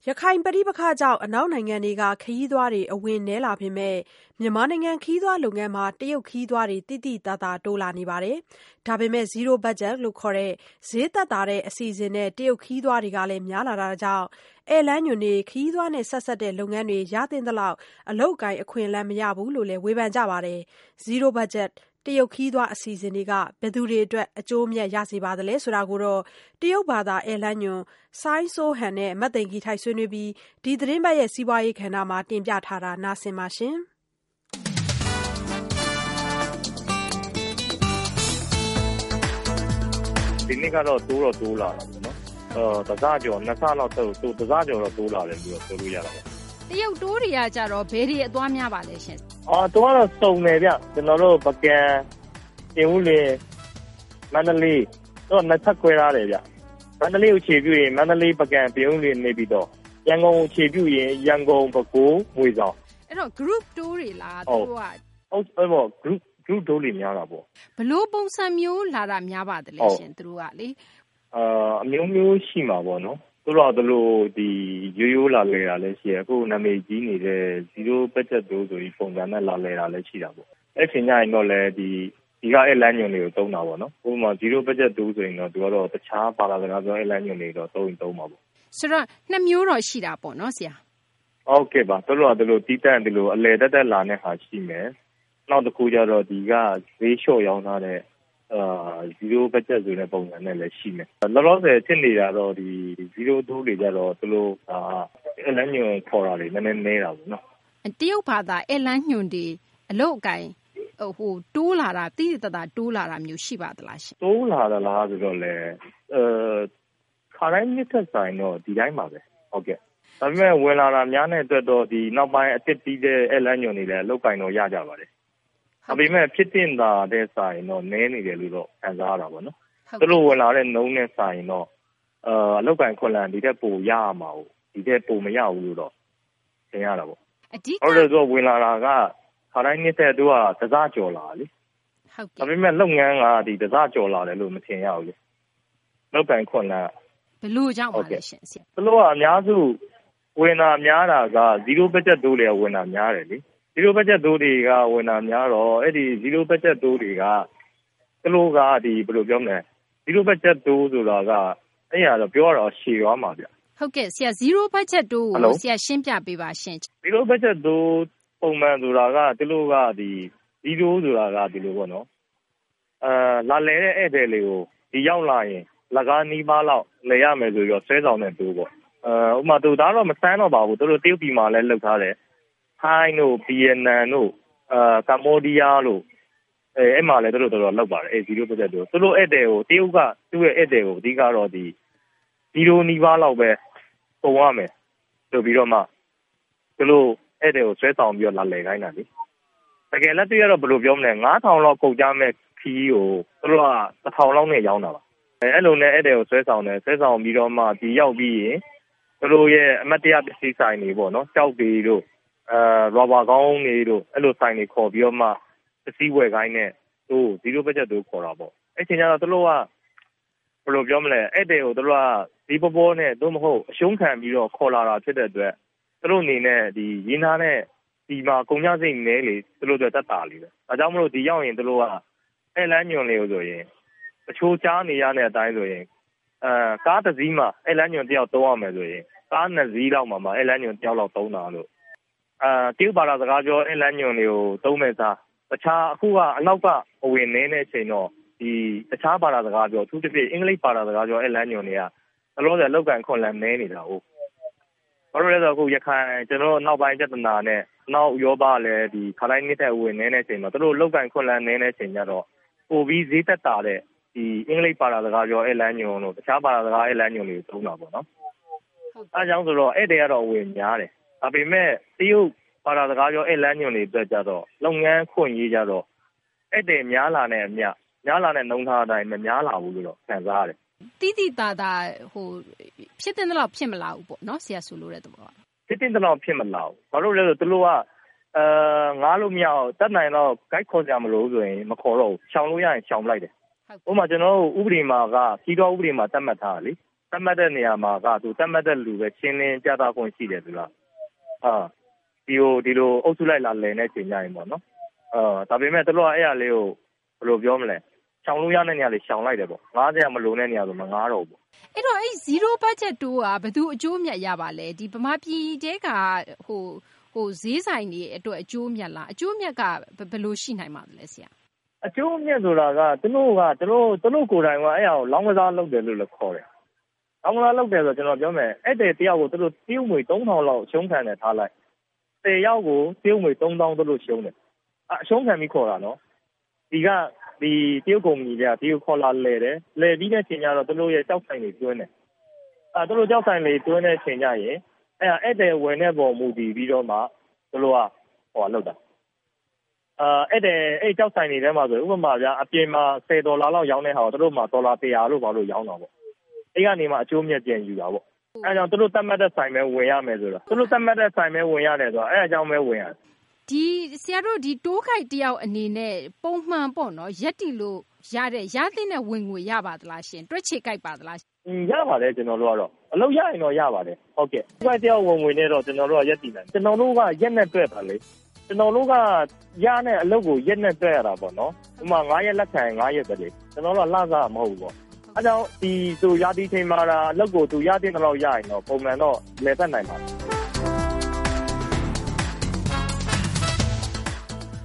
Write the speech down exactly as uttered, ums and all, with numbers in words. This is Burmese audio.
ရခိုင်ပဋိပက္ခကြောင့်အနောက်နိုင်ငံတွေကခရီးသွားတွေအဝင်နည်းလာပေမဲ့မြန်မာနိုင်ငံခရီးသွားလုပ်ငန်းမှာတရုတ်ခရီးသွားတွေသိသိသာသာတိုးလာနေပါတယ်။ဒါပေမဲ့ zero budget လို့ခေါ်တဲ့ဈေးသက်သာတဲ့အစီအစဉ်နဲ့တရုတ်ခရီးသွားတွေကလည်းများလာတာကြောင့်ဧည့်လမ်းညွှန်တွေခရီးသွားနဲ့ဆက်စပ်တဲ့လုပ်ငန်းတွေရသင့်သလောက်အလုပ်အကိုင်အခွင့်အလမ်းမရဘူးလို့လည်းဝေဖန်ကြပါတယ်။ zero budget တရုတ်ခရီးသွားအစီအစဉ်တွေကဘယ်သူတွေအတွက်အကျိုးအမြတ်ရစေပါသလဲဆိုတာကိုတော့တရုတ်ဘာသာဧည့်လမ်းညွှန်စိုင်းစိုးဟန်နဲ့မသိင်္ဂီထိုက်ဆွေးနွေးပြီးဒီသတင်းပတ်ရဲ့စီးပွားရေးကဏ္ဍမှာတင်ပြထားတာနားဆင်ပါရှင်။ဒီနေ့ကတော့တိုးတော့တိုးလာတာပေါ့နော်။အော်တစားကျော်နှစ်ဆလောက်တိုးတိုးတစားကျော်တော့တိုးလာတယ်ပြီးတော့ပြောလို့ရတာပေါ့။တရုတ်တိုးတွေကကြတော့ဘယ်ဒီအသွားများပါလဲရှင်။အော်တိုးကတော့စုံတယ်ဗျ။ကျွန်တော်တို့ပကံပြင်ဦးလင်မန္တလေးတော့နှစ်ချက်ခွဲထားတယ်ဗျ။မန္တလေးကိုခြေပြုရင်မန္တလေးပကံပြင်ဦးလင်နေပြီးတော့ရန်ကုန်ကိုခြေပြုရင်ရန်ကုန်ပဲခူးငွေဆောင်အဲ့တော့ group tour တွေလားသူတို့ကဟုတ်အဲ့ပေါ့ group group tour တွေများတာပေါ့ဘလို့ပုံစံမျိုးလာတာများပါတယ်လေရှင်သူတို့ကလေအာအမျိုးမျိုးရှိမှာပေါ့နော်သူတို့ကသူတို့ဒီရိုးရိုးလာလဲတာလည်းရှိရအခုနာမည်ကြီးနေတဲ့ zero budget tour ဆိုပြီးပုံစံနဲ့လာလဲတာလည်းရှိတာပေါ့အဲ့ချိန်ညရင်တော့လည်းဒီဒီကအဲ့လမ်းညွန်တွေကိုတုံးတာပေါ့နော်ဥပမာ zero budget tour ဆိုရင်တော့သူကတော့တခြားပါလာစကားပြောအဲ့လမ်းညွန်တွေတော့တုံးရင်တုံးပါပေါ့ဆိုတော့နှစ်မျိုးတော့ရှိတာပေါ့နော်ဆရာဟုတ်ကဲ့ပါတို့တော့တို့တီးတန့်တို့အလဲတက်တက်လာတဲ့ဟာရှိမယ်နောက်တစ်ခုကျတော့ဒီကဈေးလျှော့ရောင်းထားတဲ့အာ zero budget ဆိုတဲ့ပုံစံနဲ့လည်းရှိမယ်လောလောဆယ်ဖြစ်နေတာတော့ဒီ zero tour တွေကြတော့တို့အာအလန်းညွန်ခေါ်တာတွေနည်းနည်းနေတာပေါ့နော်တရုတ်ဘာသာအလန်းညွန်တွေအလုတ်အကင်ဟိုတိုးလာတာတိတိတတတိုးလာတာမျိုးရှိပါသလားရှင်တိုးလာသလားဆိုတော့လေအဲခါတိုင်းနှစ်သက်ဆိုင်တော့ဒီတိုင်းပါပဲဟုတ်ကဲ့ဒါပေမဲ့ဝင်လာတာများတဲ့အတွက်တော့ဒီနောက်ပိုင်းအစ်ပြီးတဲ့အဲလမ်းညွန်တွေလည်းလောက်ကင်တော့ရကြပါတယ်ဒါပေမဲ့ဖြစ်တင်တာတဲ့ဆိုင်တော့နည်းနေတယ်လို့တော့ခံစားရတာပေါ့နော်သူတို့ဝင်လာတဲ့နှုံးနဲ့ဆိုင်တော့အာလောက်ကင်ခွန်လန်ဒီတက်ပိုရရမှာဟုတ်ဒီတက်ပိုမရဘူးလို့တော့သင်ရတာပေါ့အဓိကဟုတ်တယ်ဆိုဝင်လာတာကခါတိုင်းနှစ်သက်တို့ကတစားကြော်လာလေဟုတ်ဒါပေမဲ့လုပ်ငန်းကဒီတစားကြော်လာတယ်လို့မထင်ရဘူးလေလောက်ကင်ခွန်လန်ဘယ်လိုကြောင့်ပါလဲရှင်ဆရာသူတို့ကအများစုဝင်တာများတာက zero budget tour တွေဝင်တာများတယ်လေ zero budget tour တွေကဝင်တာများတော့အဲ့ဒီ zero budget tour တွေကသူတို့ကဒီဘယ်လိုပြောမလဲ zero budget tour ဆိုတာကအဲ့ရတော့ပြောရတော့ရှည်သွားမှာဗျဟုတ်ကဲ့ဆရာ zero budget tour ကိုဆရာရှင်းပြပေးပါရှင် zero budget tour ပုံမှန်ဆိုတာကသူတို့ကဒီ zero ဆိုတာကဒီလိုပေါ့နော်အာလာလဲတဲ့ဧည့်သည်လေးကိုဒီရောက်လာရင်လကားနီးပါးလောက်လဲရမယ်ဆိုပြီးတော့ဆွဲဆောင်တဲ့တိုးပေါ့အဲဥမာသူဒါတော့မစမ်းတော့ပါဘူးသူတို့တရုတ်ပြည်မှာလည်းလုပ်ထားတယ်ထိုင်းတို့ဗီယက်နမ်တို့အာကမ္ဘောဒီးယားတို့အဲအဲ့မှာလည်းသူတို့တော်တော်လုပ်ပါတယ်အဲ zero budget တို့သူတို့ဧည့်သည်ကိုတရုတ်ကသူ့ရဲ့ဧည့်သည်ကိုအဓိကတော့ဒီ zero နီးပါးလောက်ပဲပုံရမယ်ဆိုပြီးတော့မှသူတို့ဧည့်သည်ကိုဆွဲဆောင်ပြီးတော့လာလဲခိုင်းတာလေတကယ်လက်တွေ့ကတော့ဘယ်လိုပြောမလဲငါးထောင်လောက်ကုန်ကြမဲ့ခီးကိုသူတို့ကတစ်ထောင်လောက်နဲ့ရောင်းတာပါအဲအဲ့လိုနဲ့ဧည့်သည်ကိုဆွဲဆောင်တယ်ဆွဲဆောင်ပြီးတော့မှဒီရောက်ပြီးရင်သူတို့ရဲ့အမတ်တရားပစ္စည်းဆိုင်တွေပေါ့နော်ကြောက်တွေတို့အာရောဘာကောင်းတွေတို့အဲ့လိုဆိုင်တွေခေါ်ပြီးတော့မှပစ္စည်းဝယ်ခိုင်းတဲ့သူ့ zero budget တို့ခေါ်တာပေါ့အဲ့ချိန်ကျတော့သူတို့ကဘယ်လိုပြောမလဲဧည့်သည်ကိုသူတို့ကဒီပေါ်ပေါ်နဲ့သို့မဟုတ်အရှုံးခံပြီးတော့ခေါ်လာတာဖြစ်တဲ့အတွက်သူတို့အနေနဲ့ဒီရင်းသားနဲ့ဒီမှာကုန်ကျစရိတ်နည်းလေသူတို့အတွက်တက်တာလေပဲဒါကြောင့်မလို့ဒီရောက်ရင်သူတို့ကအဲ့လမ်းညွန်လေးကိုဆိုရင်အချိုးချားနေရတဲ့အတိုင်းဆိုရင်အာကားတစ်စီးမှာအဲ့လမ်းညွန်တယောက်သုံးရမယ်ဆိုရင်ကားနှစ်စီးလောက်မှာမှအဲ့လမ်းညွန်တယောက်လောက်သုံးတာလို့အာတရုတ်ဘာသာစကားပြောအဲ့လမ်းညွန်တွေကိုသုံးမဲ့စားတခြားအခုကအနောက်ကအဝင်နေတဲ့အချိန်တော့ဒီတခြားဘာသာစကားပြောသူတစ်ပြည့်အင်္ဂလိပ်ဘာသာစကားပြောအဲ့လမ်းညွန်တွေကဘလို့လဲလောက်ကန်ခွန်လန်နေနေတာဟုတ်ဘာလို့လဲဆိုတော့အခုရခိုင်ကျွန်တော်နောက်ပိုင်းပြဿနာနဲ့နောက်ရောပါလဲဒီခါတိုင်းနေတဲ့ဝင်နေတဲ့အချိန်မှာတို့လောက်ကန်ခွန်လန်နေတဲ့အချိန်ကျတော့ပိုပြီးဈေးသက်တာတဲ့ဒီအင်္ဂလိပ်ဘာသာစကားပြောအဲ့လမ်းညွန်တို့တခြားဘာသာစကားအဲ့လမ်းညွန်တွေသုံးတာပေါ့နော်အဲကြောင့်ဆိုတော့အဲ့တဲကတော့ဝင်များတယ်ဒါပေမဲ့တရုတ်ဘာသာစကားပြောအဲ့လမ်းညွန်တွေအတွက်ကြတော့လုပ်ငန်းခွင့်ရေးကြတော့အဲ့တဲများလာတဲ့အမြများလာတဲ့နှုံထားအတိုင်းမများလာဘူးလို့တော့ခံစားရတယ်တိတိတာတာဟိုဖြစ်တဲ့တော့ဖြစ်မလာဘူးပေါ့နော်ဆရာဆိုလို့တဲ့သဘောဖြစ်တဲ့တော့ဖြစ်မလာဘူးဘာလို့လဲဆိုသူတို့ကအဲငားလို့မရအောင်တတ်နိုင်တော့ guide ခေါ်ကြမလို့ဆိုရင်မခေါ်တော့ဘူးရှောင်လို့ရရင်ရှောင်လိုက်တယ်ဥပမာကျွန်တော်တို့ဥပဒေမှာကခီးတော်ဥပဒေမှာတတ်မှတ်ထားတာလေတတ်မှတ်တဲ့နေရာမှာကသူတတ်မှတ်တဲ့လူပဲရှင်းလင်းပြသခွင့်ရှိတယ်သူလားအာဒီလိုဒီလိုအုပ်စုလိုက်လာလည်နေချိန်ကြရင်ပေါ့နော်အာဒါပေမဲ့သူတို့ကအဲ့အရာလေးကိုဘယ်လိုပြောမလဲရှောင်လို့ရတဲ့နေရာလေးရှောင်လိုက်တယ်ပေါ့ငားစရာမလိုတဲ့နေရာဆိုမငားတော့ဘူးအဲ့တော့အဲ့ zero budget tour ကဘယ်သူအကျိုးမြတ်ရပါလဲဒီဗမာပြည်တဲကဟိုဟိုဈေးဆိုင်တွေအတွက်အကျိုးမြတ်လားအကျိုးမြတ်ကဘယ်လိုရှိနိုင်ပါလဲဆရာအကျိုးမြတ်ဆိုတာကသူတို့ကသူတို့သူတို့ကိုယ်တိုင်ကအဲ့အရာကိုလောင်းကစားလုပ်တယ်လို့လည်းခေါ်တယ်လောင်းကစားလုပ်တယ်ဆိုတော့ကျွန်တော်ပြောမယ်အဲ့တဲ့တယောက်ကိုသူတို့တီးငွေသုံးထောင်လောက်ရှုံးခံတယ်ထားလိုက်ဆယ်ယောက်ကိုတီးငွေသုံးသောင်းသူတို့ရှုံးတယ်အရှုံးခံပြီးခေါ်တာနော်ဒီကဒီတရုတ်ကုမ္ပဏီတွေကဒီကိုခေါ်လာလဲတယ်လဲပြီးတဲ့ချိန်ကျတော့သူတို့ရဲ့ကြောက်ဆိုင်တွေတွင်းတယ်အဲသူတို့ကြောက်ဆိုင်တွေတွင်းတဲ့ချိန်ကျရင်အဲ့အဲ့တဲ့ဝင်တဲ့ပုံမူတည်ပြီးတော့မှသူတို့ကဟိုလောက်တာအာအဲ့တဲ့အဲ့ကြောက်ဆိုင်တွေထဲမှာဆိုဥပမာပြအပြင်မှာဆယ်ဒေါ်လာလောက်ရောင်းတဲ့ဟာကိုသူတို့မှာဒေါ်လာတစ်ရာလို့ဘာလို့ရောင်းတာပေါ့အဲ့ကနေမှအကျိုးမြတ်ပြန်ယူတာပေါ့အဲကြောင့်သူတို့တတ်မှတ်တဲ့ဆိုင်ပဲဝင်ရမယ်ဆိုတော့သူတို့တတ်မှတ်တဲ့ဆိုင်ပဲဝင်ရတယ်ဆိုတော့အဲ့အကြောင်းပဲဝင်ရတယ်ဒီဆရာတို့ဒီတိုးခိုက်တယောက်အနေနဲ့ပုံမှန်ပေါ့နော်ရက်တီလို့ရတဲ့ရတဲ့နဲ့ဝင်ငွေရပါသလားရှင်တွက်ချေကြိုက်ပါသလားอืมရပါတယ်ကျွန်တော်တို့ကတော့အလုပ်ရရင်တော့ရပါတယ်ဟုတ်ကဲ့တွက်တယောက်ဝင်ငွေနဲ့တော့ကျွန်တော်တို့ကရက်တီနိုင်ကျွန်တော်တို့ကရက်နဲ့တွက်ပါလေကျွန်တော်တို့ကရတဲ့အလုပ်ကိုရက်နဲ့တွက်ရတာပေါ့နော်ဥပမာငါးရက်လက်ခံငါးရက်ပဲလေကျွန်တော်တို့ကလစားမဟုတ်ဘူးပေါ့အဲကြောင့်ဒီသူရတီချိန်မှာအလုပ်ကိုသူရတဲ့လောက်ရရင်တော့ပုံမှန်တော့လဲသက်နိုင်ပါတယ်